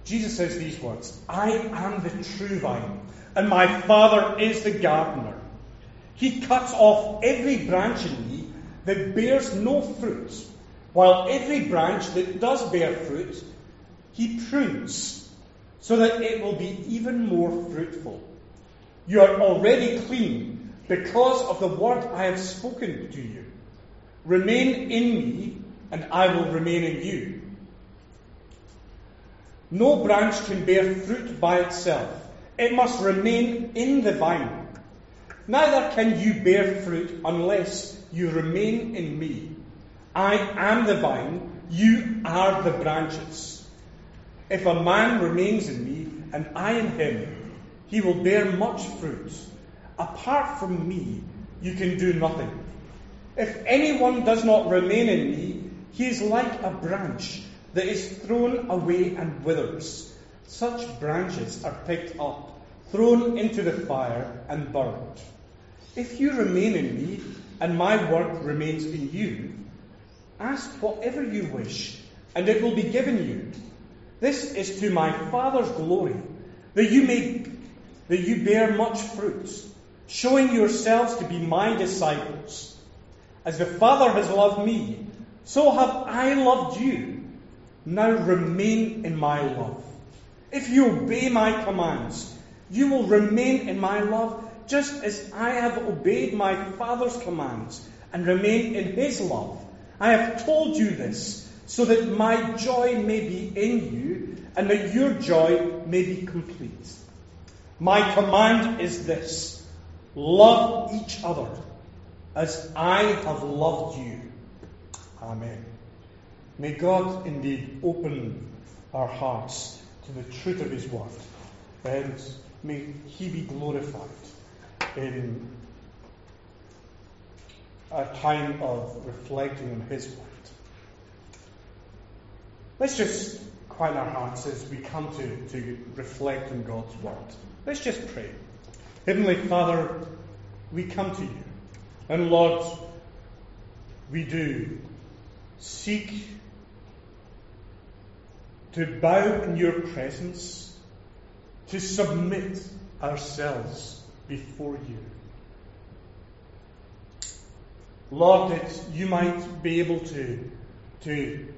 Jesus says these words, I am the true vine, and my Father is the gardener. He cuts off every branch in me that bears no fruit, while every branch that does bear fruit, he prunes, so that it will be even more fruitful. You are already clean because of the word I have spoken to you. Remain in me, and I will remain in you. No branch can bear fruit by itself. It must remain in the vine. Neither can you bear fruit unless you remain in me. I am the vine, you are the branches. If a man remains in me, and I in him, he will bear much fruit. Apart from me, you can do nothing. If anyone does not remain in me, he is like a branch that is thrown away and withers. Such branches are picked up, thrown into the fire, and burned. If you remain in me, and my word remains in you, ask whatever you wish, and it will be given you. This is to my Father's glory, that you bear much fruit, showing yourselves to be my disciples. As the Father has loved me, so have I loved you. Now remain in my love. If you obey my commands, you will remain in my love, just as I have obeyed my Father's commands and remain in his love. I have told you this, so that my joy may be in you, and that your joy may be complete. My command is this: love each other as I have loved you. Amen. May God indeed open our hearts to the truth of his word, and may he be glorified in a time of reflecting on his word. Let's just quiet our hearts as we come to reflect on God's word. Let's just pray. Heavenly Father, we come to you. And Lord, we do seek to bow in your presence, to submit ourselves before you. Lord, that you might be able to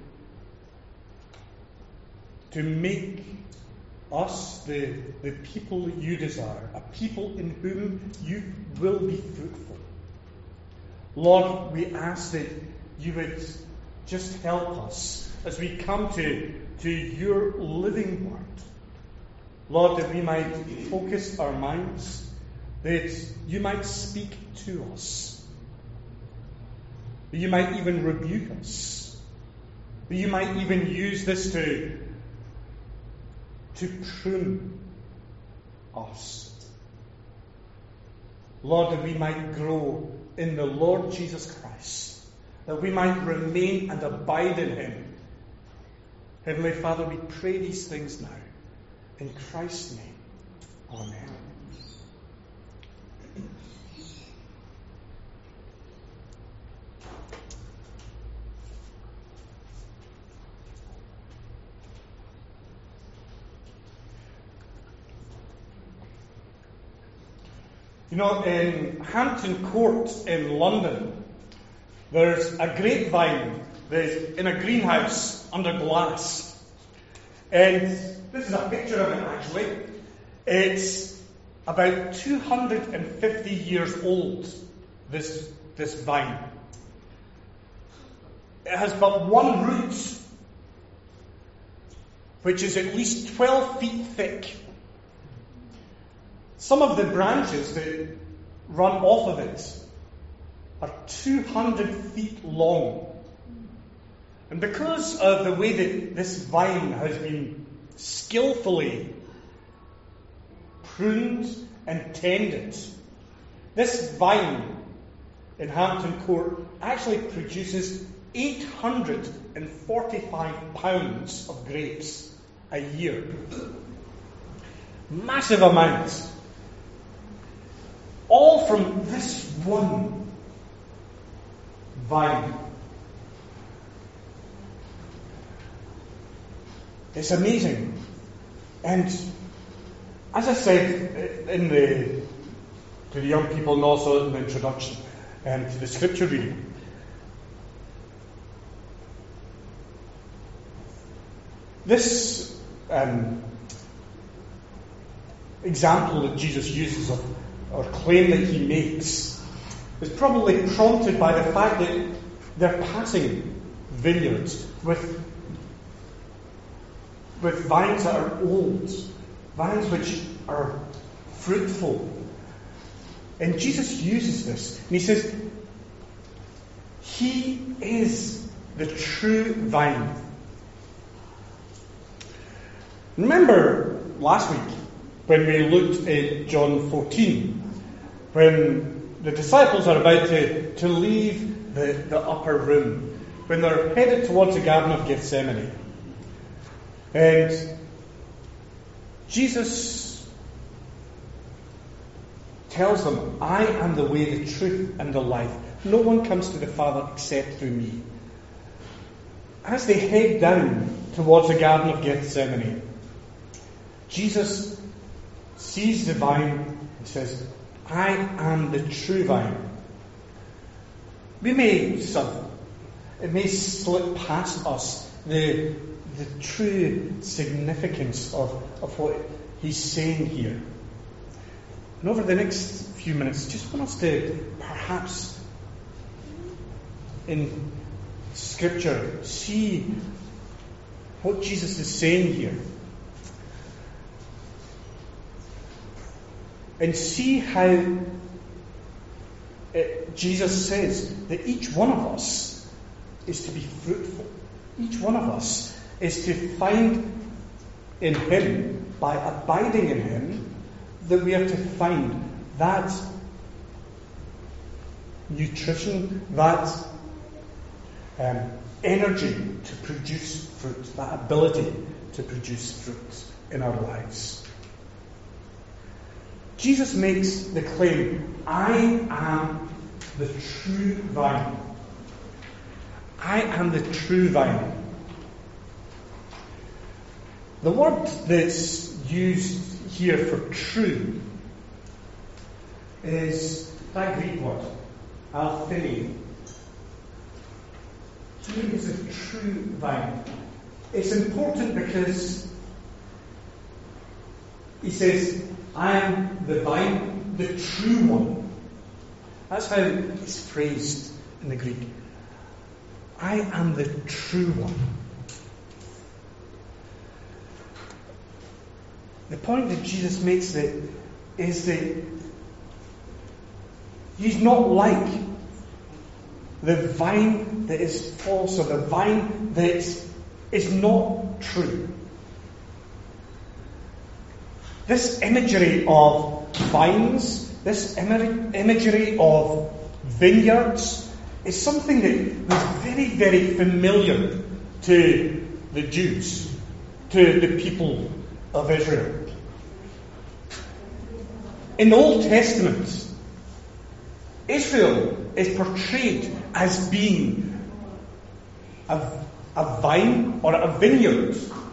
make us the people that you desire, a people in whom you will be fruitful. Lord, we ask that you would just help us as we come to your living word. Lord, that we might focus our minds, that you might speak to us, that you might even rebuke us, that you might even use this to prune us. Lord, that we might grow in the Lord Jesus Christ, that we might remain and abide in him. Heavenly Father, we pray these things now. In Christ's name. Amen. You know, in Hampton Court in London, there's a grapevine that's in a greenhouse under glass. And this is a picture of it, actually. It's about 250 years old, this vine. It has but one root, which is at least 12 feet thick. Some of the branches that run off of it are 200 feet long. And because of the way that this vine has been skillfully pruned and tended, this vine in Hampton Court actually produces 845 pounds of grapes a year. Massive amounts. All from this one vine. It's amazing. And as I said to the young people and also in the introduction to the scripture reading, this example that Jesus uses or claim that he makes is probably prompted by the fact that they're passing vineyards with vines that are old, vines which are fruitful. And Jesus uses this, and he says, he is the true vine. Remember last week when we looked at John 14, when the disciples are about to leave the upper room, when they're headed towards the Garden of Gethsemane. And Jesus tells them, I am the way, the truth, and the life. No one comes to the Father except through me. As they head down towards the Garden of Gethsemane, Jesus sees the vine and says, I am the true vine. It may slip past us the true significance of what he's saying here. And over the next few minutes, just want us to perhaps in Scripture see what Jesus is saying here. And see how Jesus says that each one of us is to be fruitful. Each one of us is to find in him, by abiding in him, that we are to find that nutrition, that energy to produce fruit, that ability to produce fruit in our lives. Jesus makes the claim, I am the true vine. I am the true vine. The word that's used here for true is that Greek word, alphili. He is a true vine. It's important because he says, I am the vine, the true one. That's how it's phrased in the Greek. I am the true one. The point that Jesus makes is that he's not like the vine that is false or the vine that is not true. This imagery of vines, this imagery of vineyards, is something that was very, very familiar to the Jews, to the people of Israel. In the Old Testament, Israel is portrayed as being a vine or a vineyard.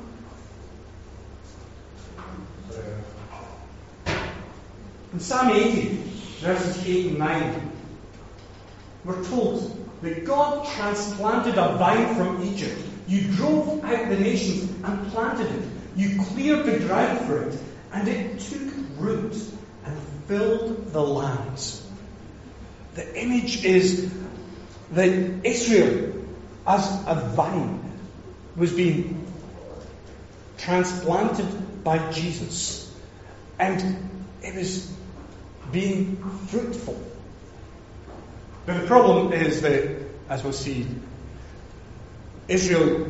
In Psalm 80, verses 8 and 9, we're told that God transplanted a vine from Egypt. You drove out the nations and planted it. You cleared the ground for it, and it took root and filled the lands. The image is that Israel, as a vine, was being transplanted by Jesus. And it was being fruitful. But the problem is that, as we'll see, Israel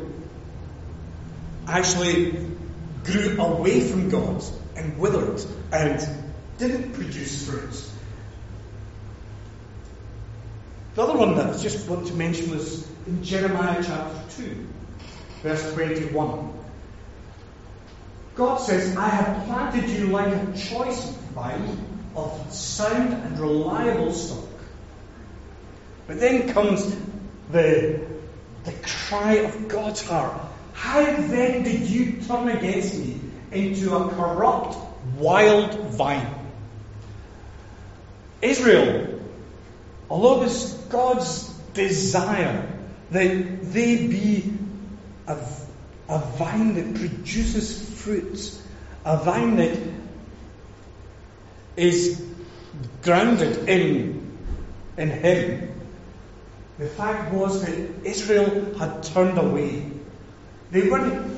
actually grew away from God and withered and didn't produce fruit. The other one that I just want to mention was in Jeremiah chapter 2, verse 21. God says, I have planted you like a choice vine of sound and reliable stock. But then comes the cry of God's heart. How then did you turn against me into a corrupt, wild vine. Israel, although it was God's desire that they be a vine that produces fruit, a vine that is grounded in Him, the fact was that Israel had turned away. They weren't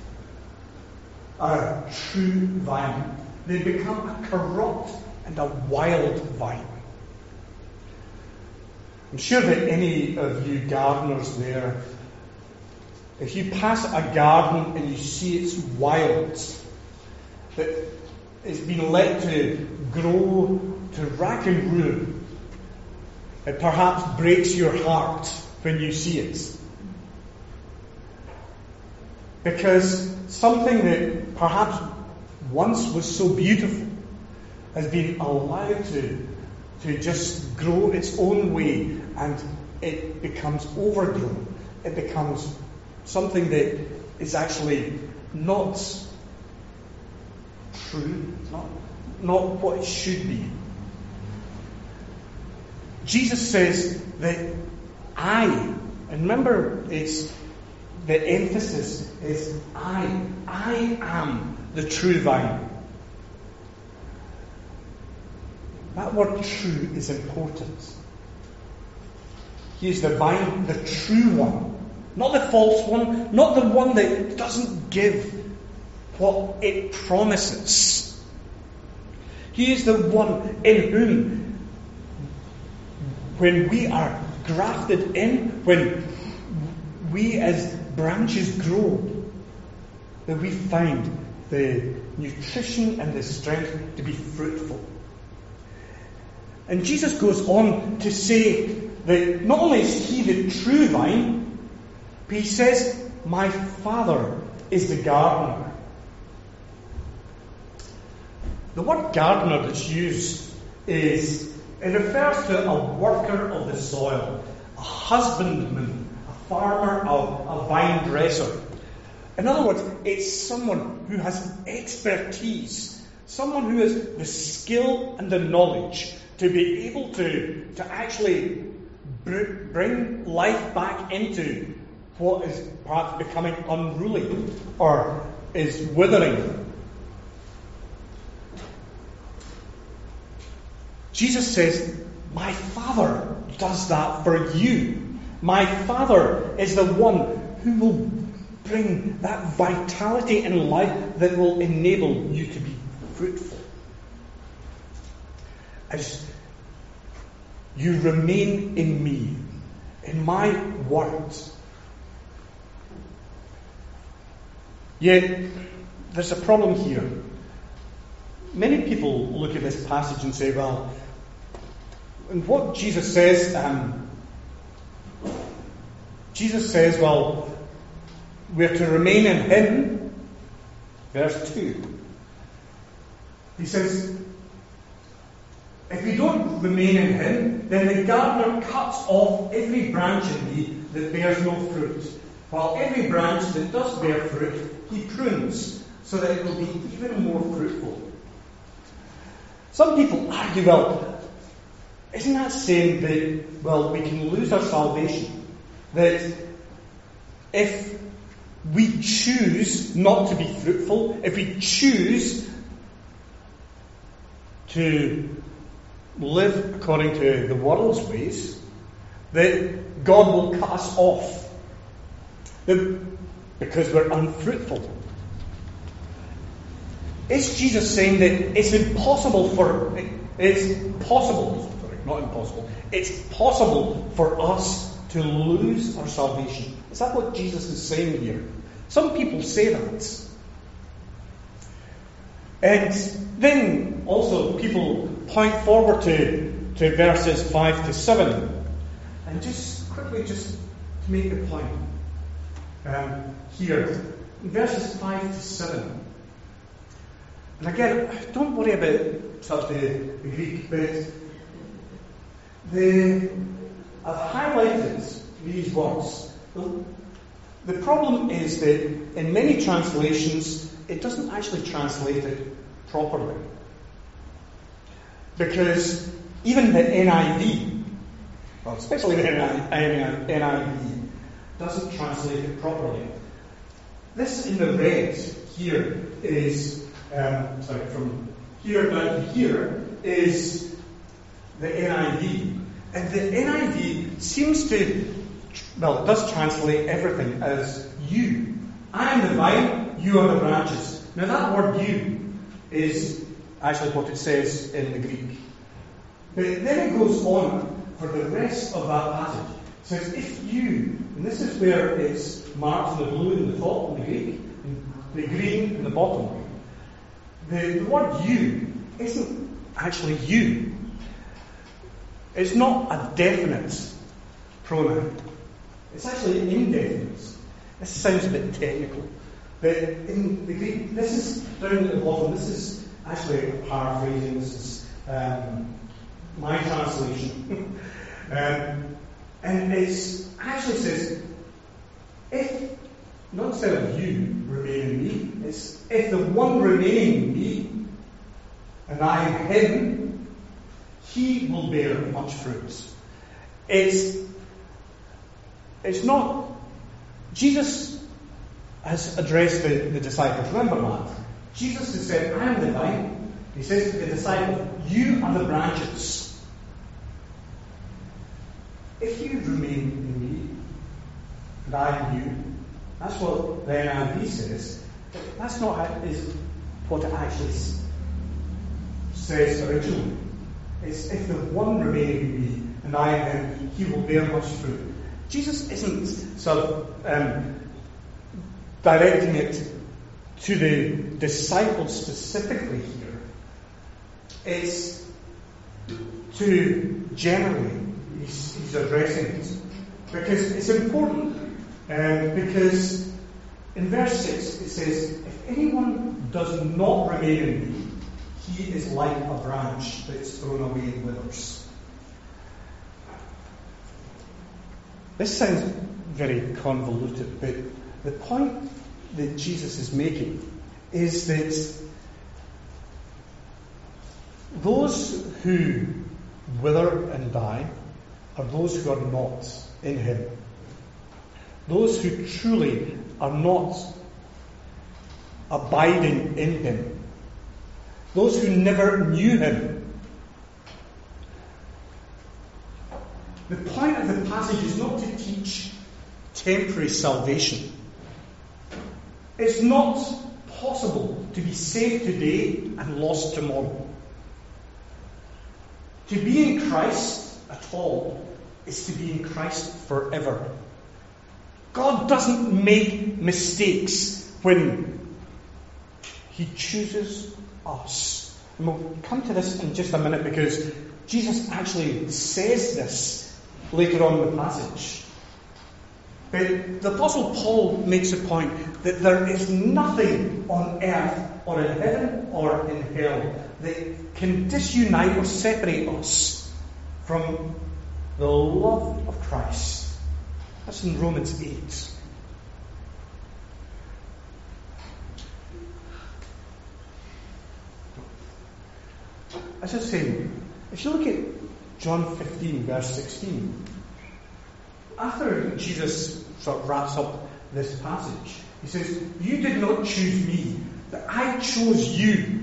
a true vine. They'd become a corrupt and a wild vine. I'm sure that any of you gardeners there, if you pass a garden and you see it's wild, that it's been let to grow to rack and ruin, it perhaps breaks your heart when you see it. Because something that perhaps once was so beautiful has been allowed to just grow its own way, and it becomes overgrown. It becomes something that is actually not true, not what it should be. Jesus says that and remember, it's the emphasis is I am the true vine. That word true is important. He is the vine, the true one. Not the false one, not the one that doesn't give what it promises. He is the one in whom, when we are grafted in, when we as branches grow, that we find the nutrition and the strength to be fruitful. And Jesus goes on to say that not only is He the true vine, but He says, my Father is the gardener. The word gardener that's used it refers to a worker of the soil, a husbandman, a farmer, a vine dresser. In other words, it's someone who has expertise, someone who has the skill and the knowledge to be able to actually bring life back into what is perhaps becoming unruly or is withering. Jesus says, my Father does that for you. My Father is the one who will bring that vitality and life that will enable you to be fruitful. As you remain in me, in my words. Yet, there's a problem here. Many people look at this passage and say, well, and what Jesus says, well, we're to remain in Him. Verse 2. He says, if we don't remain in Him, then the gardener cuts off every branch in me that bears no fruit, while every branch that does bear fruit, He prunes, so that it will be even more fruitful. Some people argue, well, isn't that saying that, well, we can lose our salvation? That if we choose not to be fruitful, if we choose to live according to the world's ways, that God will cut us off because we're unfruitful. Is Jesus saying that it's possible for us to lose our salvation? Is that what Jesus is saying here? Some people say that. And then also people point forward to verses 5 to 7. And just quickly to make the point here. In verses 5 to 7. And again, don't worry about sort of the Greek, but I've highlighted these words. The problem is that in many translations, it doesn't actually translate it properly. Because even the NIV, well, especially the NIV, doesn't translate it properly. This in the red here is, from here down to here is the NIV. And the NIV seems to, well, it does translate everything as you. I am the vine, you are the branches. Now that word you is actually what it says in the Greek. But then it goes on for the rest of that passage. It says, if you, and this is where it's marked in the blue in the top in the Greek, and the green in the bottom. The word you isn't actually you. It's not a definite pronoun. It's actually indefinite. This sounds a bit technical. But in the Greek, this is down at the bottom. This is actually paraphrasing. This is my translation. And it actually says, if, not instead of you remain in me, it's if the one remaining in me, and I in him, he will bear much fruit. It's not, Jesus has addressed the disciples. Remember that. Jesus has said, I am the vine. He says to the disciples, you are the branches. If you remain in me, and I in you, that's what the NIV says. But that's not what it actually says originally. It's if the one remaining in me, and I in him, he will bear much fruit. Jesus isn't sort of directing it to the disciples specifically here. It's to generally. He's addressing it. Because it's important. Because in verse 6 it says, if anyone does not remain in me, he is like a branch that's thrown away and withers. This sounds very convoluted, but the point that Jesus is making is that those who wither and die are those who are not in him. Those who truly are not abiding in him. Those who never knew him. The point of the passage is not to teach temporary salvation. It's not possible to be saved today and lost tomorrow. To be in Christ at all is to be in Christ forever. God doesn't make mistakes when he chooses us. And we'll come to this in just a minute because Jesus actually says this later on in the passage. But the Apostle Paul makes a point that there is nothing on earth or in heaven or in hell that can disunite or separate us from the love of Christ. That's in Romans 8. As I was saying, if you look at John 15, verse 16, after Jesus sort of wraps up this passage, he says, you did not choose me, but I chose you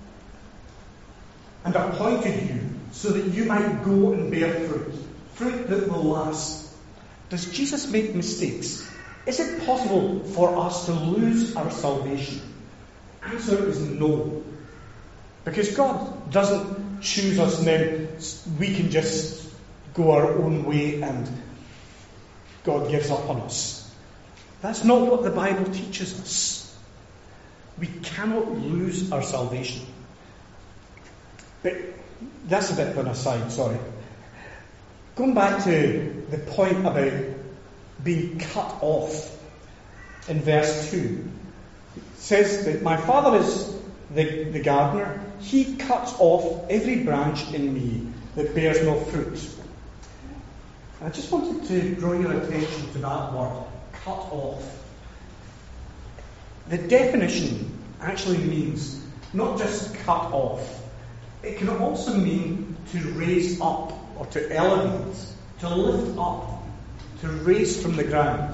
and appointed you so that you might go and bear fruit, fruit that will last. Does Jesus make mistakes? Is it possible for us to lose our salvation? Answer is no. Because God doesn't choose us and then we can just go our own way and God gives up on us. That's not what the Bible teaches us. We cannot lose our salvation. But that's a bit of an aside, sorry. Going back to the point about being cut off in verse 2. It says that my Father is the gardener. He cuts off every branch in me that bears no fruit. I just wanted to draw your attention to that word, cut off. The definition actually means not just cut off. It can also mean to raise up or to elevate, to lift up, to raise from the ground.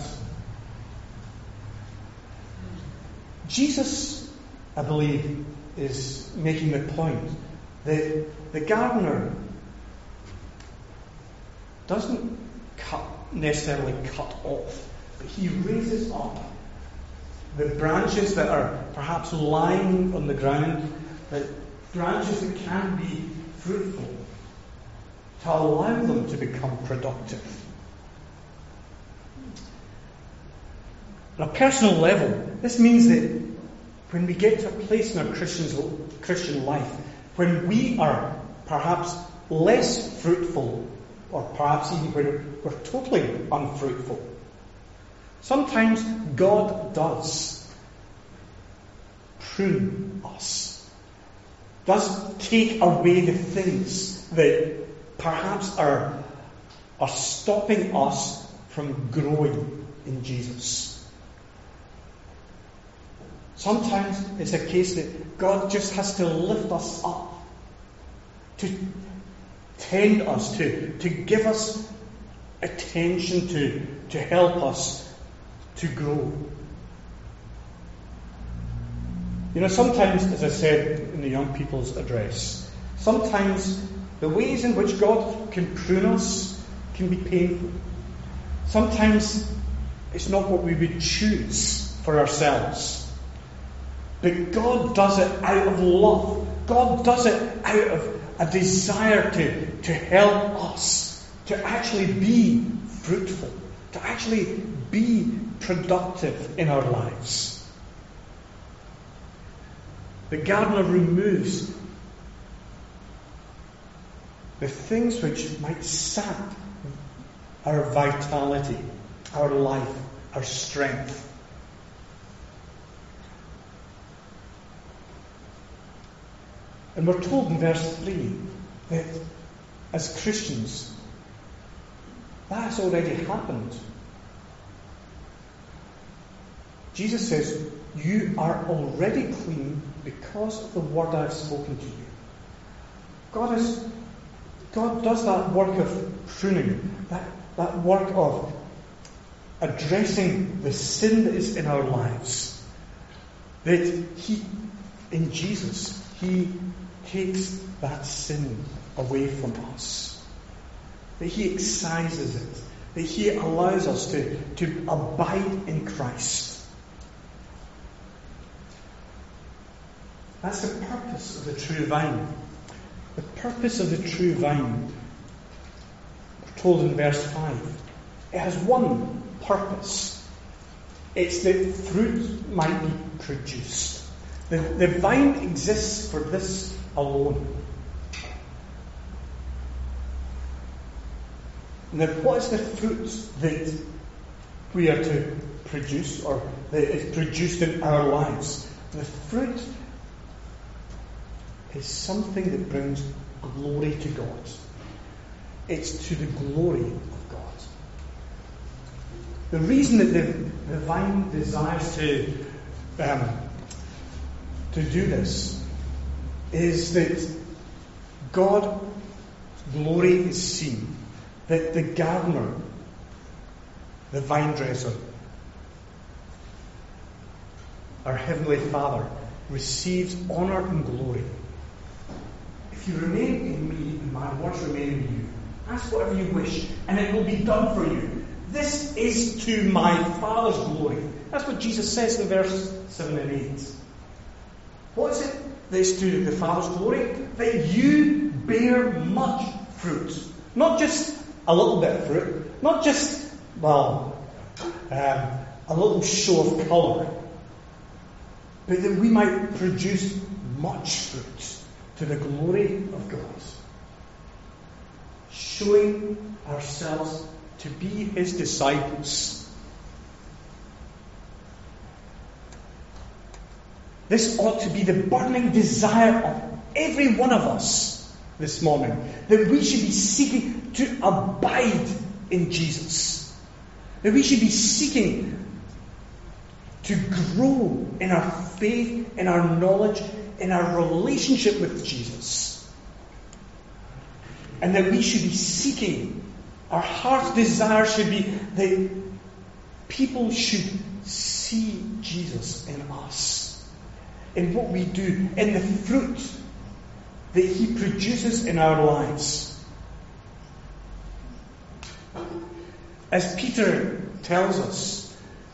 Jesus, I believe, is making the point that the gardener doesn't necessarily cut off, but he raises up the branches that are perhaps lying on the ground, the branches that can be fruitful, to allow them to become productive. On a personal level, this means that when we get to a place in our Christian life, when we are perhaps less fruitful, or perhaps even when we're totally unfruitful, sometimes God does prune us, does take away the things that perhaps are stopping us from growing in Jesus. Sometimes it's a case that God just has to lift us up, to tend us, to give us attention, to help us to grow. You know, sometimes, as I said in the young people's address, sometimes the ways in which God can prune us can be painful. Sometimes it's not what we would choose for ourselves. But God does it out of love. God does it out of a desire to help us to actually be fruitful, to actually be productive in our lives. The gardener removes the things which might sap our vitality, our life, our strength. And we're told in verse 3 that as Christians, that has already happened. Jesus says, you are already clean because of the word I've spoken to you. God does that work of pruning, that work of addressing the sin that is in our lives. That in Jesus, He takes that sin away from us. That He excises it. That He allows us to abide in Christ. That's the purpose of the true vine. The purpose of the true vine, we're told in verse 5, it has one purpose. It's that fruit might be produced. The vine exists for this alone. Now, what is the fruit that we are to produce, or that is produced in our lives? The fruit is something that brings glory to God. It's to the glory of God. The reason that the vine desires to do this is that God's glory is seen. That the gardener, the vine dresser, our Heavenly Father, receives honour and glory. If you remain in me and my words remain in you, ask whatever you wish and it will be done for you. This is to my Father's glory. That's what Jesus says in verse 7 and 8. What is it that is to the Father's glory? That you bear much fruit. Not just a little bit of fruit. Not just, a little show of colour. But that we might produce much fruit to the glory of God. Showing ourselves to be His disciples. This ought to be the burning desire of every one of us this morning. That we should be seeking to abide in Jesus. That we should be seeking to grow in our faith, in our knowledge, in our relationship with Jesus. And that we should be seeking, our heart's desire should be that people should see Jesus in us, in what we do, in the fruit that He produces in our lives. As Peter tells us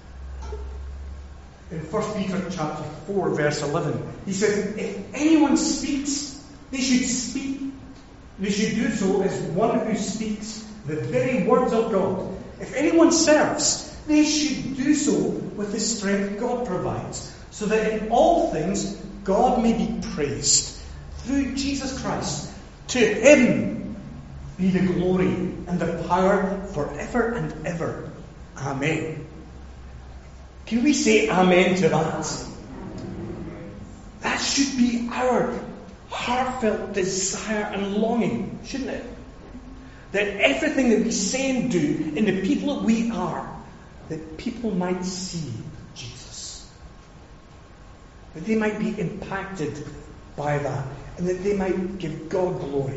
in 1 Peter chapter 4, verse 11, he says, if anyone speaks, they should speak. They should do so as one who speaks the very words of God. If anyone serves, they should do so with the strength God provides, so that in all things God may be praised through Jesus Christ. To Him be the glory and the power forever and ever. Amen. Can we say amen to that? That should be our heartfelt desire and longing, shouldn't it? That everything that we say and do in the people that we are, that people might see Jesus. That they might be impacted by that, and that they might give God glory.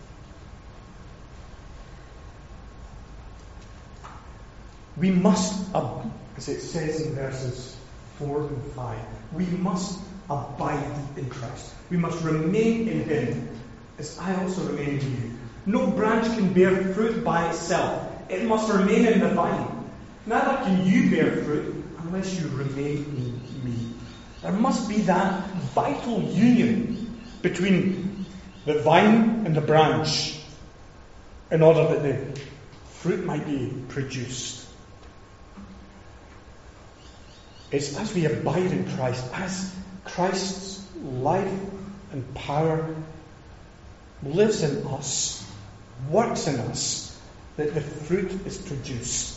We must, as it says in verses 4 and 5, we must abide in Christ. We must remain in Him, as I also remain in you. No branch can bear fruit by itself. It must remain in the vine. Neither can you bear fruit unless you remain in me. There must be that vital union between the vine and the branch in order that the fruit might be produced. It's as we abide in Christ, as Christ's life and power lives in us, works in us, that the fruit is produced.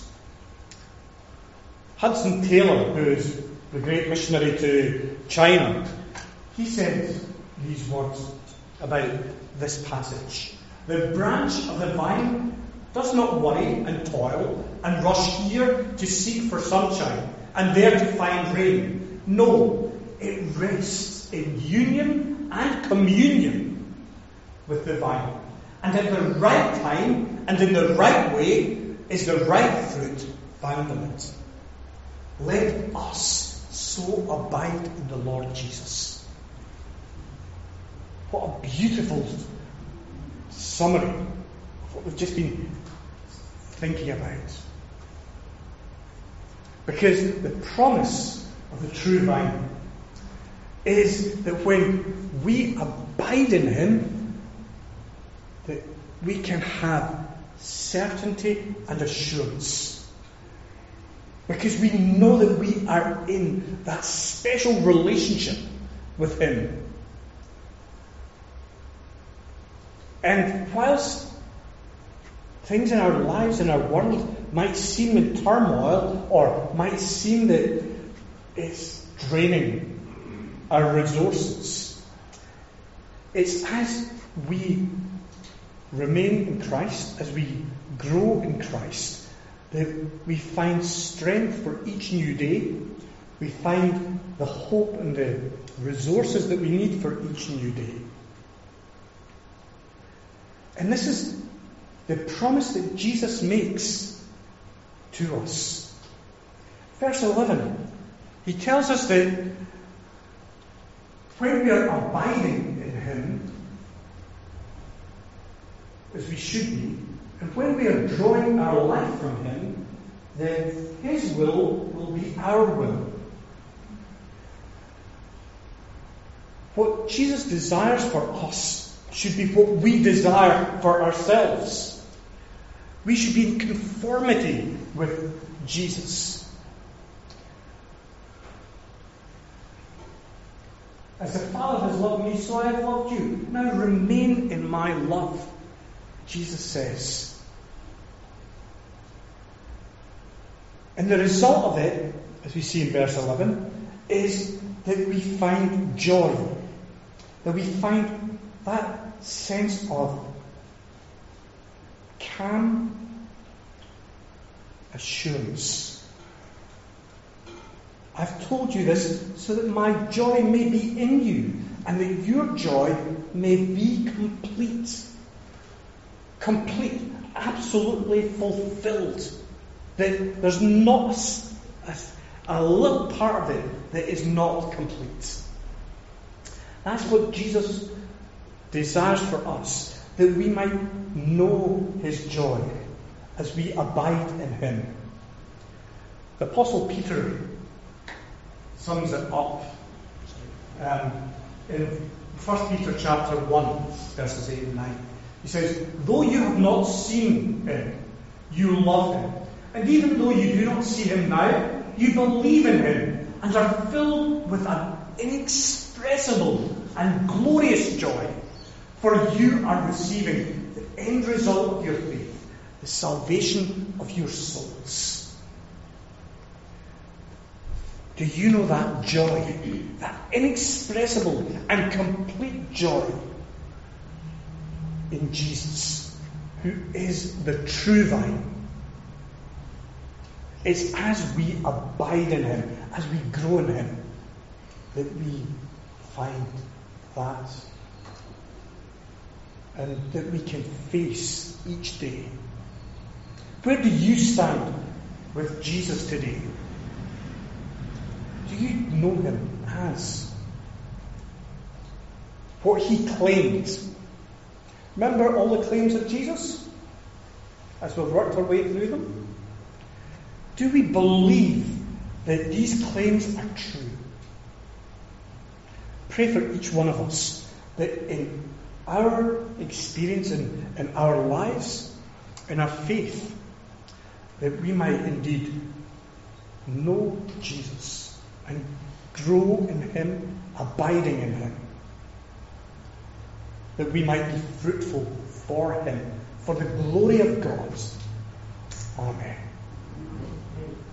Hudson Taylor, who is the great missionary to China, he said these words about this passage. The branch of the vine does not worry and toil and rush here to seek for sunshine and there to find rain. No, it rests in union and communion with the vine. And at the right time and in the right way is the right fruit found in it. Let us so abide in the Lord Jesus. What a beautiful summary of what we've just been thinking about. Because the promise of the true vine is that when we abide in Him, that we can have certainty and assurance. Because we know that we are in that special relationship with Him. And whilst things in our lives, in our world, might seem in turmoil, or might seem that it's draining our resources, it's as we remain in Christ, as we grow in Christ, that we find strength for each new day. We find the hope and the resources that we need for each new day. And this is the promise that Jesus makes to us. Verse 11, He tells us that when we are abiding in Him, as we should be, and when we are drawing our life from Him, then His will be our will. What Jesus desires for us should be what we desire for ourselves. We should be in conformity with Jesus. As the Father has loved me, so I have loved you. Now remain in my love, Jesus says. And the result of it, as we see in verse 11, is that we find joy. That we find that sense of calm assurance. I've told you this so that my joy may be in you and that your joy may be complete. Complete, absolutely fulfilled. That there's not a little part of it that is not complete. That's what Jesus desires for us, that we might know his joy as we abide in him. The Apostle Peter sums it up in 1 Peter chapter 1, verses 8 and 9. He says, though you have not seen him, you love him. And even though you do not see him now, you believe in him and are filled with an inexpressible and glorious joy. For you are receiving the end result of your faith, the salvation of your souls. Do you know that joy, that inexpressible and complete joy in Jesus, who is the true vine? It's as we abide in him, as we grow in him, that we find that. And that we can face each day. Where do you stand with Jesus today? Do you know him as what he claimed? Remember all the claims of Jesus? As we've worked our way through them? Do we believe that these claims are true? Pray for each one of us that in our experience in our lives, in our faith, that we might indeed know Jesus and grow in him, abiding in him. That we might be fruitful for him, for the glory of God. Amen.